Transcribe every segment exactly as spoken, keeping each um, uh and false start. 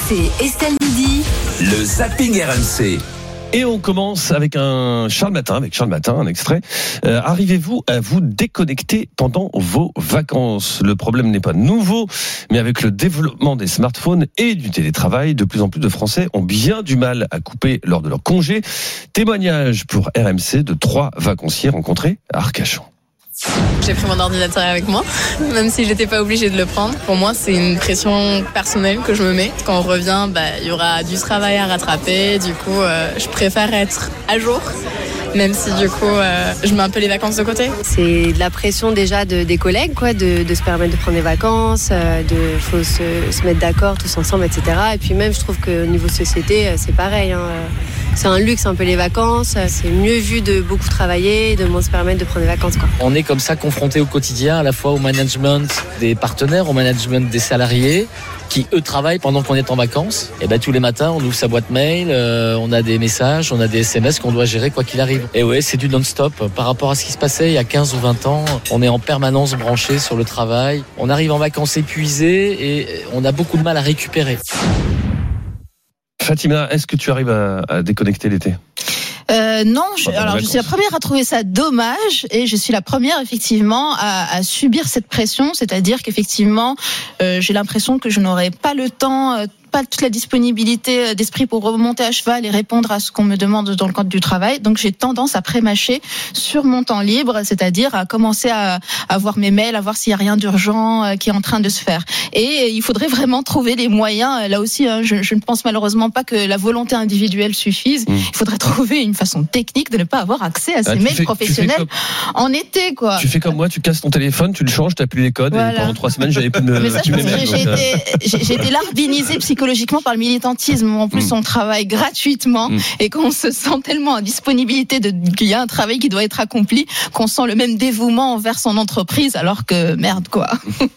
C'est Estelle Midi. Le Zapping R M C. Et on commence avec un Charles Matin, avec Charles Matin, un extrait. Euh, arrivez-vous à vous déconnecter pendant vos vacances ? Le problème n'est pas nouveau, mais avec le développement des smartphones et du télétravail, de plus en plus de Français ont bien du mal à couper lors de leur congé. Témoignage pour R M C de trois vacanciers rencontrés à Arcachon. J'ai pris mon ordinateur avec moi, même si j'étais pas obligée de le prendre. Pour moi, c'est une pression personnelle que je me mets. Quand on revient, bah, il y aura du travail à rattraper. Du coup, euh, je préfère être à jour, même si du coup, euh, je mets un peu les vacances de côté. C'est de la pression déjà de, des collègues, quoi, de, de se permettre de prendre des vacances, euh, de faut se, se mettre d'accord tous ensemble, et cetera. Et puis même, je trouve qu'au niveau société, c'est pareil. Hein. C'est un luxe un peu les vacances. C'est mieux vu de beaucoup travailler, de moins se permettre de prendre des vacances, quoi. On est comme ça confronté au quotidien, à la fois au management des partenaires, au management des salariés, qui eux travaillent pendant qu'on est en vacances. Et ben tous les matins, on ouvre sa boîte mail, euh, on a des messages, on a des S M S qu'on doit gérer quoi qu'il arrive. Et ouais, c'est du non-stop. Par rapport à ce qui se passait il y a quinze ou vingt ans, on est en permanence branché sur le travail. On arrive en vacances épuisé et on a beaucoup de mal à récupérer. Fatima, est-ce que tu arrives à, à déconnecter l'été ? Euh, non, je, alors je suis la première à trouver ça dommage et je suis la première effectivement à, à subir cette pression, c'est-à-dire qu'effectivement euh, j'ai l'impression que je n'aurai pas le temps, euh, pas toute la disponibilité d'esprit pour remonter à cheval et répondre à ce qu'on me demande dans le cadre du travail. Donc j'ai tendance à prémâcher sur mon temps libre, c'est-à-dire à commencer à, à voir mes mails, à voir s'il y a rien d'urgent euh, qui est en train de se faire. Et il faudrait vraiment trouver les moyens. Là aussi, hein, je, je ne pense malheureusement pas que la volonté individuelle suffise. Mmh. Il faudrait trouver une façon technique de ne pas avoir accès à ces ah, mails fais, professionnels comme, en été, quoi. Tu fais comme moi, tu casses ton téléphone, tu le changes, tu n'as plus les codes voilà. Et pendant trois semaines, j'avais plus de. Mais ça, je pense que j'ai été, j'ai, j'ai été larbinisée psychologiquement par le militantisme. En plus, mmh. on travaille gratuitement mmh. et qu'on se sent tellement en disponibilité de qu'il y a un travail qui doit être accompli, qu'on sent le même dévouement envers son entreprise, alors que merde, quoi.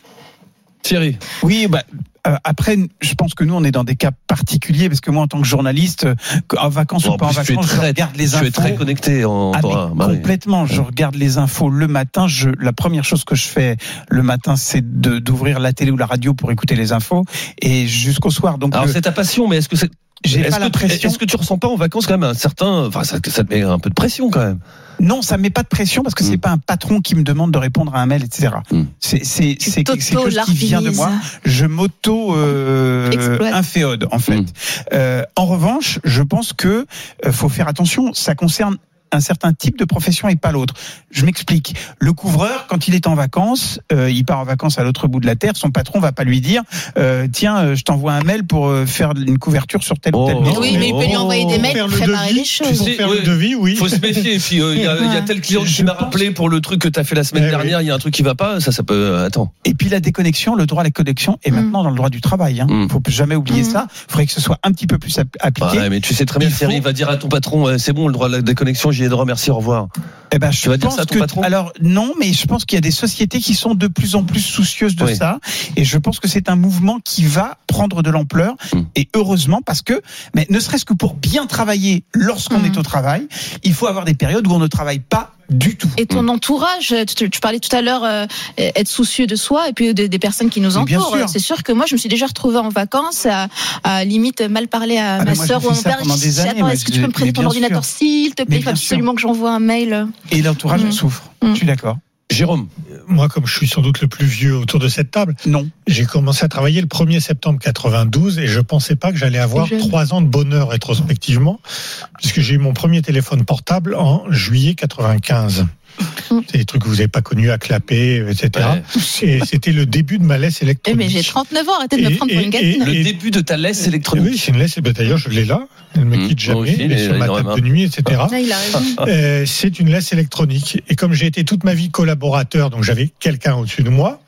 Thierry. Oui, bah. Euh, après, je pense que nous, on est dans des cas particuliers parce que moi, en tant que journaliste, en vacances bon, ou pas en, en vacances, très, je regarde les infos. Tu es très connecté en ah, toi, complètement. Je regarde les infos le matin. Je, la première chose que je fais le matin, c'est de, d'ouvrir la télé ou la radio pour écouter les infos et jusqu'au soir. Donc, alors le... c'est ta passion, mais est-ce que c'est J'ai est-ce pas que, la pression. Est-ce que tu ressens pas en vacances quand même un certain, enfin ça, ça te met un peu de pression quand même? Non, ça me met pas de pression parce que c'est mmh. pas un patron qui me demande de répondre à un mail, et cetera. Mmh. C'est c'est c'est, c'est quelque chose qui vient de moi. Je m'auto euh, inféode en fait. Mmh. Euh, en revanche, je pense que euh, faut faire attention. Ça concerne un certain type de profession et pas l'autre. Je m'explique. Le couvreur, quand il est en vacances, euh, il part en vacances à l'autre bout de la terre, son patron va pas lui dire euh, tiens, euh, je t'envoie un mail pour euh, faire une couverture sur telle ou telle maison. Oui, mais il peut lui envoyer des mails pour préparer les choses. Pour faire le devis, oui. Faut se méfier. Il y, euh, y, y a tel client qui m'a rappelé pour le truc que tu as fait la semaine eh dernière, il oui. y a un truc qui va pas, ça, ça peut... Euh, attends. Et puis la déconnexion, le droit à la connexion est mmh. maintenant dans le droit du travail. Hein. Mmh. Faut jamais oublier mmh. ça. Il faudrait que ce soit un petit peu plus appliqué. Ouais, mais tu sais très bien, Thierry faut... va dire à ton patron, euh, c'est bon, le droit à la déconnexion, j'y ai droit, merci, au revoir. Eh ben, je tu vas pense dire ça à ton que, patron ? alors non, mais je pense qu'il y a des sociétés qui sont de plus en plus soucieuses de oui. ça, et je pense que c'est un mouvement qui va prendre de l'ampleur, mmh. et heureusement parce que, mais ne serait-ce que pour bien travailler lorsqu'on mmh. est au travail, il faut avoir des périodes où on ne travaille pas du tout. Et ton entourage, tu, tu parlais tout à l'heure euh, être soucieux de soi et puis des, des personnes qui nous entourent. Sûr. C'est sûr que moi je me suis déjà retrouvée en vacances à, à limite mal parler à ah ma sœur ou à mon père. Attends, est-ce que tu peux me prêter ton ordinateur s'il te plaît? Il faut absolument sûr. que j'envoie un mail. Et l'entourage mmh. souffre. Mmh. Je suis d'accord. Jérôme. Moi, comme je suis sans doute le plus vieux autour de cette table, non. J'ai commencé à travailler le premier septembre quatre-vingt-douze et je pensais pas que j'allais avoir trois ans de bonheur rétrospectivement, puisque j'ai eu mon premier téléphone portable en juillet quatre-vingt-quinze. C'est des trucs que vous n'avez pas connus, à clapper, et cetera. Ouais. Et c'était le début de ma laisse électronique. Mais j'ai trente-neuf ans, arrêtez de me prendre pour une gamine. Le début de ta laisse électronique. Oui, c'est une laisse, d'ailleurs je l'ai là, elle ne me quitte jamais, aussi, elle est sur ma table de nuit, et cetera. Là, il a raison. Euh, c'est une laisse électronique. Et comme j'ai été toute ma vie collaborateur, donc j'avais quelqu'un au-dessus de moi,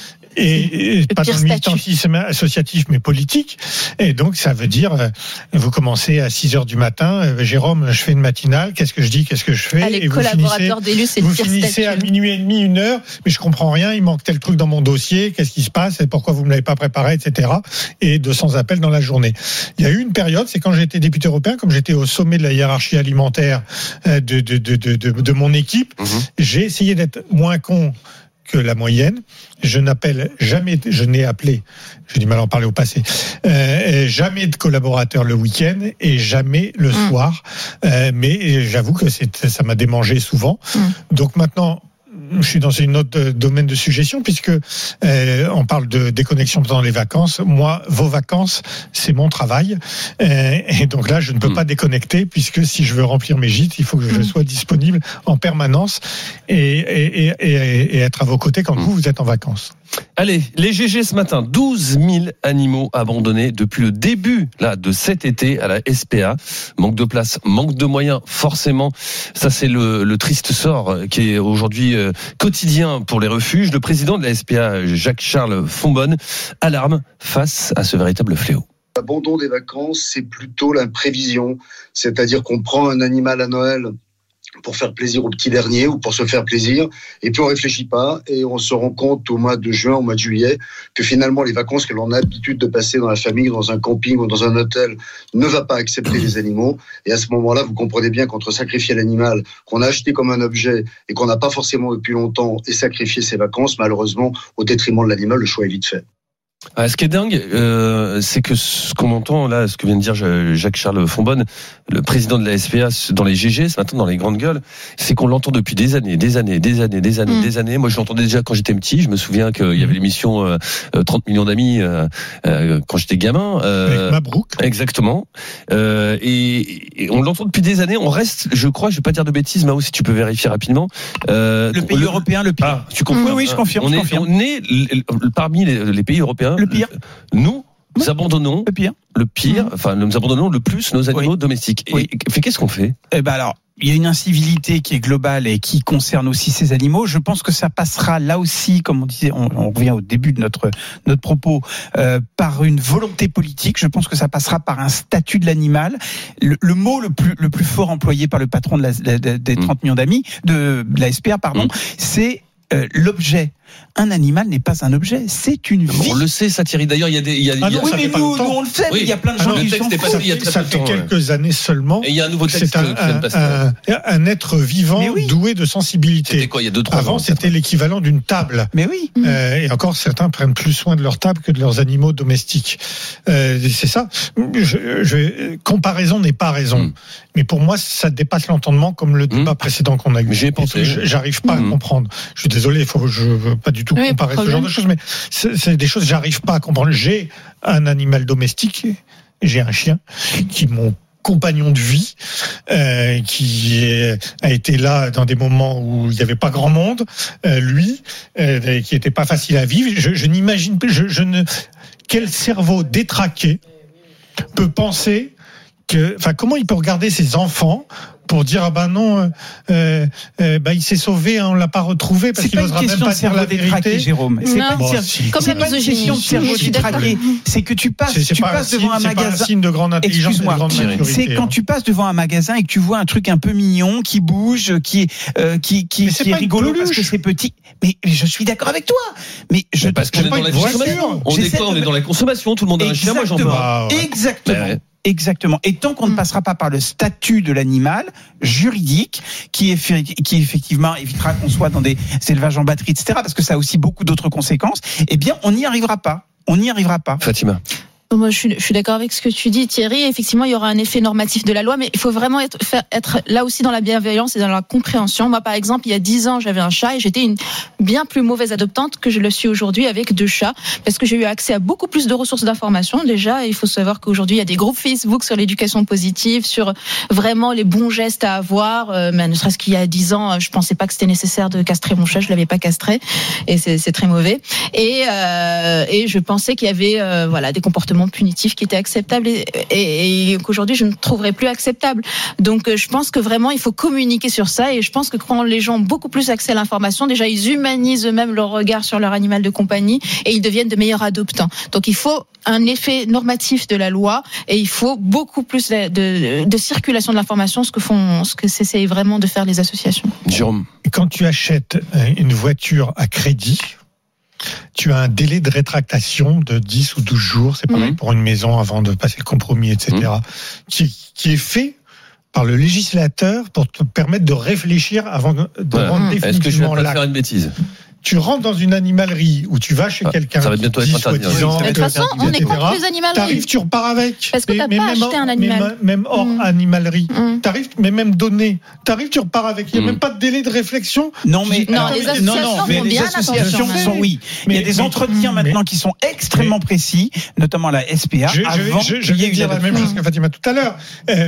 et, et pas dans le militantisme associatif mais politique, et donc ça veut dire euh, vous commencez à six heures du matin, euh, Jérôme, je fais une matinale, qu'est-ce que je dis, qu'est-ce que je fais, Allez, et vous finissez, d'élus, c'est vous finissez à minuit et demi, une heure, mais je comprends rien, il manque tel truc dans mon dossier, qu'est-ce qui se passe et pourquoi vous me l'avez pas préparé, et cetera. Et deux cents appels dans la journée. Il y a eu une période, c'est quand j'étais député européen, comme j'étais au sommet de la hiérarchie alimentaire de de de de de, de mon équipe, mmh. j'ai essayé d'être moins con que la moyenne. Je n'appelle jamais, je n'ai appelé, j'ai du mal à en parler au passé, euh, jamais de collaborateurs le week-end et jamais le mmh. soir. Euh, mais j'avoue que c'est, ça m'a démangé souvent. Mmh. Donc maintenant, je suis dans une autre domaine de suggestion puisque euh, on parle de déconnexion pendant les vacances. Moi, vos vacances, c'est mon travail, euh, et donc là, je ne peux mmh. pas déconnecter puisque si je veux remplir mes gîtes, il faut que je sois disponible en permanence et, et, et, et, et être à vos côtés quand mmh. vous vous êtes en vacances. Allez, les G G ce matin, douze mille animaux abandonnés depuis le début là de cet été à la S P A. Manque de place, manque de moyens, forcément. Ça, c'est le, le triste sort qui est aujourd'hui euh, quotidien pour les refuges. Le président de la S P A, Jacques-Charles Fonbonne, alarme face à ce véritable fléau. L'abandon des vacances, c'est plutôt l'imprévision. C'est-à-dire qu'on prend un animal à Noël pour faire plaisir au petit dernier ou pour se faire plaisir, et puis on réfléchit pas et on se rend compte au mois de juin, au mois de juillet, que finalement les vacances que l'on a l'habitude de passer dans la famille, dans un camping ou dans un hôtel, ne va pas accepter les animaux. Et à ce moment-là, vous comprenez bien qu'entre sacrifier l'animal qu'on a acheté comme un objet et qu'on n'a pas forcément depuis longtemps et sacrifier ses vacances, malheureusement, au détriment de l'animal, le choix est vite fait. Ah, ce qui est dingue, euh, c'est que ce qu'on entend là, ce que vient de dire Jacques-Charles Fonbonne, le président de la S P A, dans les G G, ce matin, dans les grandes gueules, c'est qu'on l'entend depuis des années, des années, des années, des années, mmh. des années. Moi, je l'entendais déjà quand j'étais petit. Je me souviens qu'il y avait l'émission euh, trente millions d'amis euh, euh, quand j'étais gamin. Euh, Avec Mabrouk. Exactement. Euh, et, et on l'entend depuis des années. On reste, je crois, je vais pas dire de bêtises, Mao, si tu peux vérifier rapidement. Euh, le pays le, européen, le pire. Ah, tu confirmes? Oui, oui, je confirme. On je est, confirme. on est parmi les, les pays européens. Le pire. Nous, nous oui. abandonnons le pire. Le pire, enfin, nous abandonnons le plus nos animaux oui. domestiques. Oui. Et, et qu'est-ce qu'on fait? Eh ben alors, il y a une incivilité qui est globale et qui concerne aussi ces animaux. Je pense que ça passera là aussi, comme on disait, on, on revient au début de notre notre propos, euh, par une volonté politique. Je pense que ça passera par un statut de l'animal. Le, le mot le plus le plus fort employé par le patron de la, de, de, des trente mmh. millions d'amis de, de la S P A, pardon, mmh. c'est euh, l'objet. Un animal n'est pas un objet, c'est une vie. On le sait, ça, Thierry. D'ailleurs, il y a des. Il y a, ah il y a, non, oui, mais nous, nous, on le sait, oui. mais il y a plein de gens ah non, qui sont ça, il y a très ça fait temps, quelques ouais. années seulement. Et il y a un nouveau texte c'est un, qui vient de passer. Un, un, un être vivant oui. doué de sensibilité. C'était quoi, il y a deux, trois Avant, ans, c'était l'équivalent d'une table. Mais oui. Euh, et encore, certains prennent plus soin de leur table que de leurs animaux domestiques. Euh, c'est ça. Je, je, comparaison n'est pas raison. Mm. Mais pour moi, ça dépasse l'entendement, comme le débat mm. précédent qu'on a eu. J'ai pensé. J'arrive pas mm. à comprendre. Je suis désolé, faut, je veux pas du tout oui, comparer ce genre de choses, mais c'est, c'est des choses que j'arrive pas à comprendre. J'ai un animal domestique, j'ai un chien qui est mon compagnon de vie, euh, qui est, a été là dans des moments où il n'y avait pas grand monde, euh, lui, euh, qui était pas facile à vivre. Je, je n'imagine pas, je, je ne, quel cerveau détraqué peut penser que, enfin, comment il peut regarder ses enfants pour dire ah ben non, euh, euh, bah il s'est sauvé, hein, on l'a pas retrouvé parce qu'il n'osera même pas dire la vérité. Jérôme, c'est non, pas bon, une, si. Comme c'est la misogynie. C'est, c'est que tu passes, c'est, c'est tu passes devant un, un magasin. C'est pas un signe de grande intelligence, de grande maturité. C'est quand hein. tu passes devant un magasin et que tu vois un truc un peu mignon qui bouge, qui euh, qui qui, qui est rigolo parce que c'est petit. Mais, mais je suis d'accord avec toi. Mais je mais parce qu'on est dans la consommation. On est quoi ? On est dans la consommation. Tout le monde a un chien. Moi j'en veux. Exactement. Exactement. Et tant qu'on ne passera pas par le statut de l'animal juridique, qui, est, qui effectivement évitera qu'on soit dans des élevages en batterie, et cetera, parce que ça a aussi beaucoup d'autres conséquences, eh bien, on n'y arrivera pas. On n'y arrivera pas. Fatima. Moi, je suis, je suis d'accord avec ce que tu dis, Thierry. Effectivement, il y aura un effet normatif de la loi, mais il faut vraiment être, faire, être là aussi dans la bienveillance et dans la compréhension. Moi, par exemple, il y a dix ans, j'avais un chat et j'étais une bien plus mauvaise adoptante que je le suis aujourd'hui avec deux chats, parce que j'ai eu accès à beaucoup plus de ressources d'information. Déjà, il faut savoir qu'aujourd'hui, il y a des groupes Facebook sur l'éducation positive, sur vraiment les bons gestes à avoir. Euh, mais ne serait-ce qu'il y a dix ans, je pensais pas que c'était nécessaire de castrer mon chat, je l'avais pas castré, et c'est, c'est très mauvais. Et, euh, et je pensais qu'il y avait, euh, voilà, des comportements punitif qui était acceptable et, et, et qu'aujourd'hui je ne trouverais plus acceptable. Donc je pense que vraiment il faut communiquer sur ça, et je pense que quand les gens ont beaucoup plus accès à l'information, déjà ils humanisent eux-mêmes leur regard sur leur animal de compagnie et ils deviennent de meilleurs adoptants. Donc il faut un effet normatif de la loi et il faut beaucoup plus de, de, de circulation de l'information, ce que font, ce que s'essayent vraiment de faire les associations. Jérôme, quand tu achètes une voiture à crédit, tu as un délai de rétractation de dix ou douze jours, c'est pareil mmh. pour une maison avant de passer le compromis, et cetera, mmh. qui, qui est fait par le législateur pour te permettre de réfléchir avant de ouais. rendre définitivement l'acte. Est-ce que je vais pas faire une bêtise ? tu rentres dans une animalerie où tu vas chez ah, quelqu'un. Ça va bientôt être interdit. De toute façon, on est contre les animaleries. T'arrives, tu repars avec. Parce que t'as mais, pas mais acheté un animal. Mais, même hors mmh. animalerie. Mmh. T'arrives, mais même donné. T'arrives, tu repars avec. Il n'y a mmh. même pas de délai de réflexion. Non, mais, non, les associations non, non, mais les associations sont, oui. Mais il y a des entretiens mais, maintenant qui sont extrêmement mais, précis, notamment la S P A. Je, avant je, je, je vais dire la même chose que Fatima tout à l'heure. Euh,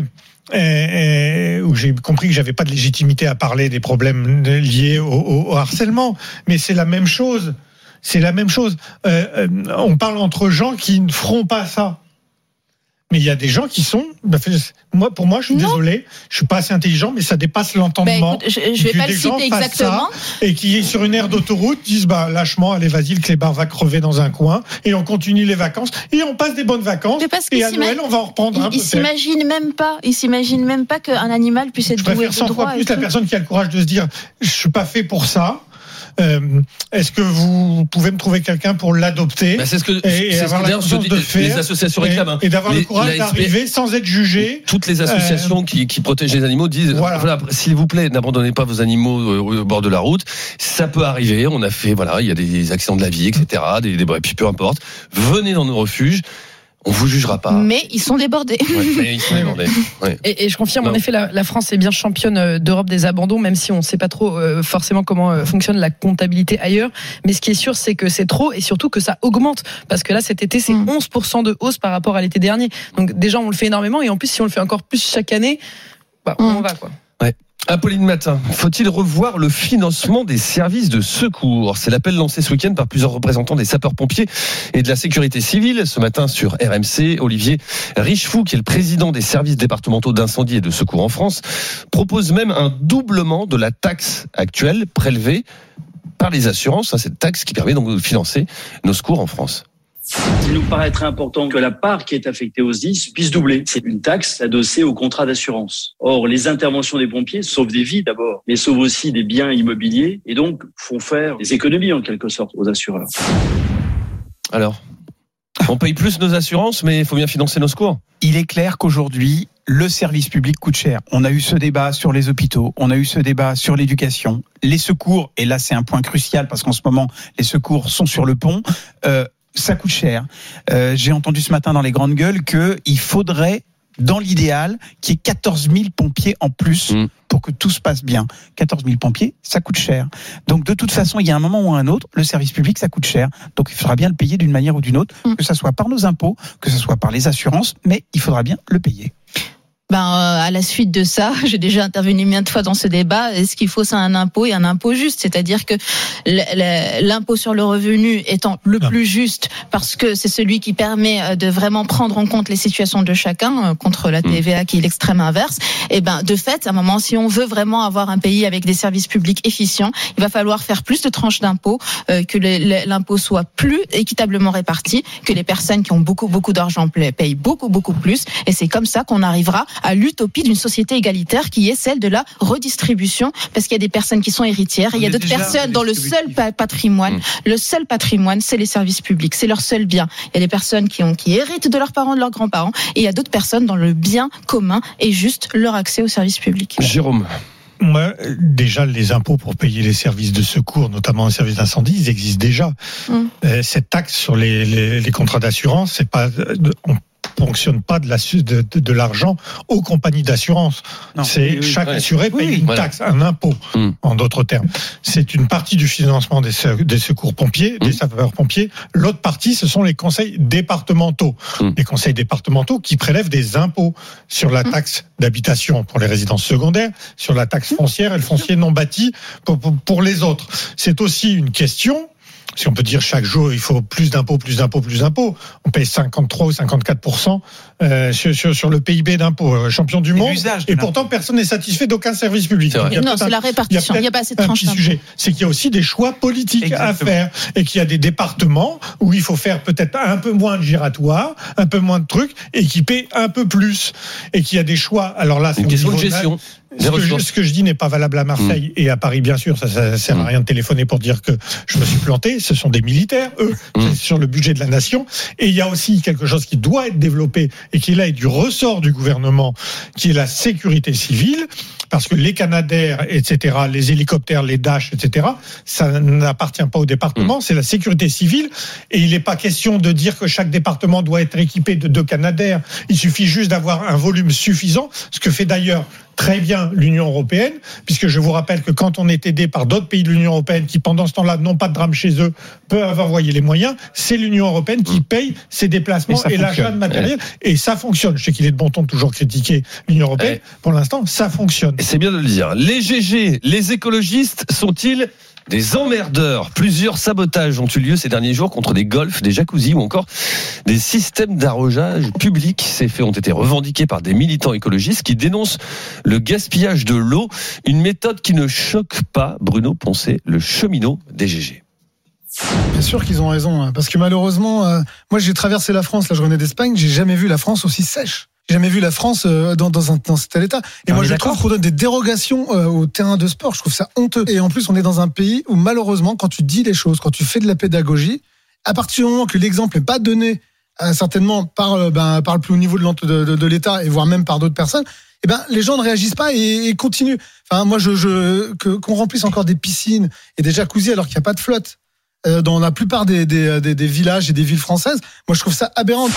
Et, et, où j'ai compris que j'avais pas de légitimité à parler des problèmes liés au, au, au harcèlement, mais c'est la même chose. C'est la même chose. Euh, on parle entre gens qui ne feront pas ça. Mais il y a des gens qui sont. Bah, moi, pour moi, je suis non. désolé, je suis pas assez intelligent, mais ça dépasse l'entendement. Bah, écoute, je, je vais pas le citer exactement. Et qui, sur une aire d'autoroute, disent bah lâchement, allez, vas-y, le clébard va crever dans un coin, et on continue les vacances, et on passe des bonnes vacances. Et à Noël, on va en reprendre un. Ils s'imaginent même pas. Ils s'imaginent même pas qu'un animal puisse être doué de droit. Je préfère cent fois plus la personne qui a le courage de se dire, je suis pas fait pour ça. Euh, est-ce que vous pouvez me trouver quelqu'un pour l'adopter bah c'est ce que, et, et c'est avoir ce la conscience de le faire, les associations réclament hein. et d'avoir les, le courage d'arriver sans être jugé. Toutes les associations euh, qui, qui protègent les animaux disent voilà. voilà, s'il vous plaît, n'abandonnez pas vos animaux au bord de la route. Ça peut arriver. On a fait voilà, il y a des accidents de la vie, et cetera. Des, des et puis peu importe. Venez dans nos refuges. On vous jugera pas. Mais ils sont débordés. Ouais, mais ils sont débordés. Ouais. Et, et je confirme, non. en effet, la, la France est bien championne d'Europe des abandons, même si on ne sait pas trop euh, forcément comment euh, fonctionne la comptabilité ailleurs. Mais ce qui est sûr, c'est que c'est trop et surtout que ça augmente. Parce que là, cet été, c'est mmh. onze pour cent de hausse par rapport à l'été dernier. Donc déjà, on le fait énormément. Et en plus, si on le fait encore plus chaque année, bah, mmh. on va quoi. Ouais. Apolline Matin, faut-il revoir le financement des services de secours ? C'est l'appel lancé ce week-end par plusieurs représentants des sapeurs-pompiers et de la sécurité civile. Ce matin sur R M C, Olivier Richefou, qui est le président des services départementaux d'incendie et de secours en France, propose même un doublement de la taxe actuelle prélevée par les assurances, cette taxe qui permet donc de financer nos secours en France. Il nous paraîtrait important que la part qui est affectée aux S D I S puisse doubler. C'est une taxe adossée au contrat d'assurance. Or, les interventions des pompiers sauvent des vies d'abord, mais sauvent aussi des biens immobiliers et donc font faire des économies en quelque sorte aux assureurs. Alors, on paye plus nos assurances, mais il faut bien financer nos secours. Il est clair qu'aujourd'hui, le service public coûte cher. On a eu ce débat sur les hôpitaux, on a eu ce débat sur l'éducation, les secours, et là c'est un point crucial parce qu'en ce moment, les secours sont sur le pont. Euh, Ça coûte cher. Euh, j'ai entendu ce matin dans les grandes gueules qu'il faudrait, dans l'idéal, qu'il y ait quatorze mille pompiers en plus mmh. pour que tout se passe bien. quatorze mille pompiers, ça coûte cher. Donc de toute façon, il y a un moment ou un autre, le service public, ça coûte cher. Donc il faudra bien le payer d'une manière ou d'une autre, mmh. que ça soit par nos impôts, que ça soit par les assurances, mais il faudra bien le payer. Ben, euh, à la suite de ça, j'ai déjà intervenu maintes fois dans ce débat. Ce qu'il faut, c'est un impôt et un impôt juste. C'est-à-dire que l'impôt sur le revenu étant le plus juste, parce que c'est celui qui permet de vraiment prendre en compte les situations de chacun, contre la T V A qui est l'extrême inverse. Et ben, de fait, à un moment, si on veut vraiment avoir un pays avec des services publics efficients, il va falloir faire plus de tranches d'impôts, euh, que l'impôt soit plus équitablement réparti, que les personnes qui ont beaucoup, beaucoup d'argent payent beaucoup, beaucoup plus. Et c'est comme ça qu'on arrivera à l'utopie d'une société égalitaire qui est celle de la redistribution, parce qu'il y a des personnes qui sont héritières et il y a d'autres personnes dont le seul patrimoine, mmh. le seul patrimoine, c'est les services publics, c'est leur seul bien. Il y a des personnes qui ont, qui héritent de leurs parents, de leurs grands-parents, et il y a d'autres personnes dont le bien commun est juste leur accès aux services publics. Jérôme. Moi, déjà, les impôts pour payer les services de secours, notamment les services d'incendie, ils existent déjà. Mmh. Euh, cette taxe sur les, les, les contrats d'assurance, c'est pas, on fonctionne pas de, la, de, de, de l'argent aux compagnies d'assurance. Non, c'est oui, oui, chaque ouais. assuré paye oui, une voilà. taxe, un impôt, mmh. en d'autres termes. C'est une partie du financement des, des secours pompiers, mmh. des sapeurs-pompiers. L'autre partie, ce sont les conseils départementaux. Mmh. Les conseils départementaux qui prélèvent des impôts sur la taxe d'habitation pour les résidences secondaires, sur la taxe foncière et le foncier non bâti pour, pour, pour les autres. C'est aussi une question. Si on peut dire chaque jour, il faut plus d'impôts, plus d'impôts, plus d'impôts. On paye cinquante-trois ou cinquante-quatre pour cent euh, sur, sur, sur le P I B d'impôts, euh, champion du monde. Et pourtant, personne n'est satisfait d'aucun service public. Non, c'est la répartition. Il n'y a, a pas assez de tranches d'impôts. Sujet, c'est qu'il y a aussi des choix politiques Exactement. à faire et qu'il y a des départements où il faut faire peut-être un peu moins de giratoire, un peu moins de trucs et qui paient un peu plus. Et qu'il y a des choix. Alors là, c'est une question de gestion. Ce que, je, ce que je dis n'est pas valable à Marseille mmh. et à Paris, bien sûr. Ça, ça sert à rien de téléphoner pour dire que je me suis planté. Ce sont des militaires, eux, mmh. sur le budget de la nation. Et il y a aussi quelque chose qui doit être développé et qui là est du ressort du gouvernement, qui est la sécurité civile. parce que les Canadair, et cetera, les hélicoptères, les Dash, et cetera, ça n'appartient pas au département, mmh. c'est la sécurité civile. Et il n'est pas question de dire que chaque département doit être équipé de deux Canadair. Il suffit juste d'avoir un volume suffisant, ce que fait d'ailleurs très bien l'Union européenne, puisque je vous rappelle que quand on est aidé par d'autres pays de l'Union européenne qui, pendant ce temps-là, n'ont pas de drame chez eux, peuvent envoyer les moyens, c'est l'Union européenne qui paye ces déplacements et, et l'achat de matériel. Ouais. Et ça fonctionne. Je sais qu'il est de bon ton de toujours critiquer l'Union européenne. Ouais. Pour l'instant, ça fonctionne. Et c'est bien de le dire. Les G G, les écologistes sont-ils des emmerdeurs? Plusieurs sabotages ont eu lieu ces derniers jours contre des golfs, des jacuzzis ou encore des systèmes d'arrosage public. Ces faits ont été revendiqués par des militants écologistes qui dénoncent le gaspillage de l'eau, une méthode qui ne choque pas Bruno Poncet, le cheminot des G G. Bien sûr qu'ils ont raison, parce que malheureusement, euh, moi j'ai traversé la France, là je revenais d'Espagne, j'ai jamais vu la France aussi sèche. J'ai jamais vu la France euh, dans, dans, un, dans cet état. Et non, moi je d'accord. trouve qu'on donne des dérogations euh, au terrain de sport, je trouve ça honteux. Et en plus on est dans un pays où malheureusement quand tu dis les choses, quand tu fais de la pédagogie, à partir du moment que l'exemple n'est pas donné euh, certainement par, euh, ben, par le plus haut niveau de, de, de, de l'État et voire même par d'autres personnes, eh ben, les gens ne réagissent pas et, et continuent. Enfin, moi je, je, que, qu'on remplisse encore des piscines et des jacuzzis alors qu'il n'y a pas de flotte dans la plupart des, des, des, des villages et des villes françaises, moi je trouve ça aberrant.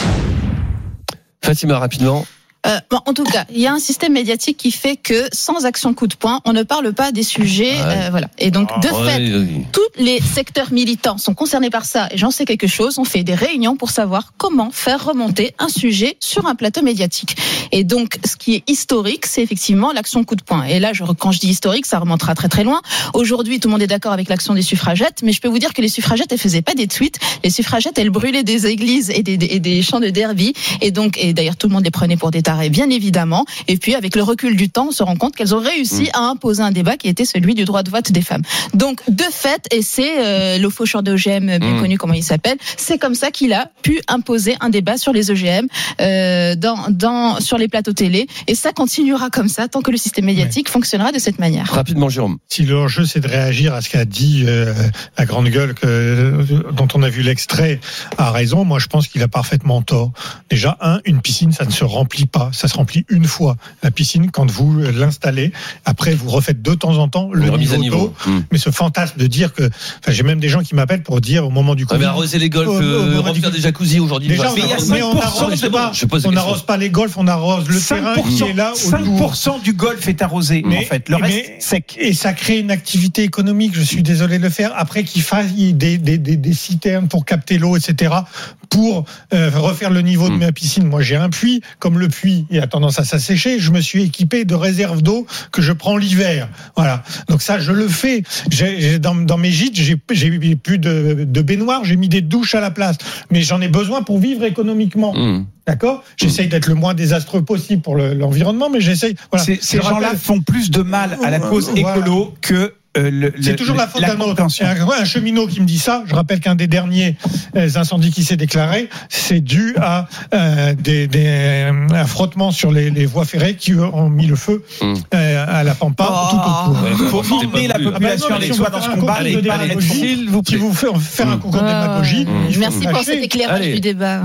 Fatima, rapidement. Euh, bon, en tout cas, il y a un système médiatique qui fait que sans action coup de poing, on ne parle pas des sujets. Ouais. Euh, voilà. Et donc, de oh, fait, ouais, ouais. tous les secteurs militants sont concernés par ça. Et j'en sais quelque chose. On fait des réunions pour savoir comment faire remonter un sujet sur un plateau médiatique. Et donc, ce qui est historique, c'est effectivement l'action coup de poing. Et là, je, quand je dis historique, ça remontera très très loin. Aujourd'hui, tout le monde est d'accord avec l'action des suffragettes, mais je peux vous dire que les suffragettes, elles faisaient pas des tweets. Les suffragettes, elles brûlaient des églises et des, des, et des champs de derby. Et donc, et d'ailleurs, tout le monde les prenait pour des bien évidemment. Et puis, avec le recul du temps, on se rend compte qu'elles ont réussi mmh. à imposer un débat qui était celui du droit de vote des femmes. Donc, de fait, et c'est euh, le faucheur d'O G M, bien mmh. connu, comment il s'appelle, c'est comme ça qu'il a pu imposer un débat sur les O G M euh, dans, dans, sur les plateaux télé. Et ça continuera comme ça tant que le système médiatique ouais. fonctionnera de cette manière. Rapidement, Jérôme. Si l'enjeu, c'est de réagir à ce qu'a dit euh, la grande gueule que, dont on a vu l'extrait, a raison. Moi, je pense qu'il a parfaitement tort. Déjà, un, une piscine, ça ne se remplit pas. Ça se remplit une fois, la piscine, quand vous l'installez. Après, vous refaites de temps en temps le niveau, niveau d'eau. Mmh. Mais ce fantasme de dire que... Enfin, j'ai même des gens qui m'appellent pour dire au moment du Covid... Ah, mais arroser les golfs, oh, euh, remplir des jacuzzis aujourd'hui... Déjà, mais on, mais on n'arrose pas, on n'arrose pas les golfs, on arrose le terrain qui est là... cinq pour cent du golf est arrosé, mais, en fait. Le reste, mais, sec. Et ça crée une activité économique, je suis désolé de le faire, après qu'il fasse des, des, des, des citernes pour capter l'eau, et cetera, pour euh, refaire le niveau mmh. de ma piscine. Moi, j'ai un puits, comme le puits a tendance à s'assécher, je me suis équipé de réserves d'eau que je prends l'hiver. Voilà. Donc ça, je le fais. J'ai, j'ai, dans, dans mes gîtes, j'ai, j'ai plus de, de baignoires, j'ai mis des douches à la place. Mais j'en ai besoin pour vivre économiquement. Mmh. D'accord ? J'essaye d'être le moins désastreux possible pour le, l'environnement, mais j'essaye... Voilà. Ces, ces gens-là font plus de mal à la cause écolo voilà. que... Euh, le, c'est toujours la faute la d'un autre. Un, un cheminot qui me dit ça. Je rappelle qu'un des derniers incendies qui s'est déclaré, c'est dû à euh, des, des, un frottement sur les, les voies ferrées qui ont mis le feu mmh. euh, à la Pampa oh. tout autour. Il faut former la population ah bah avec soi dans ce combat. Si vous faites faire un concours de démagogie, merci pour cet éclairage du débat.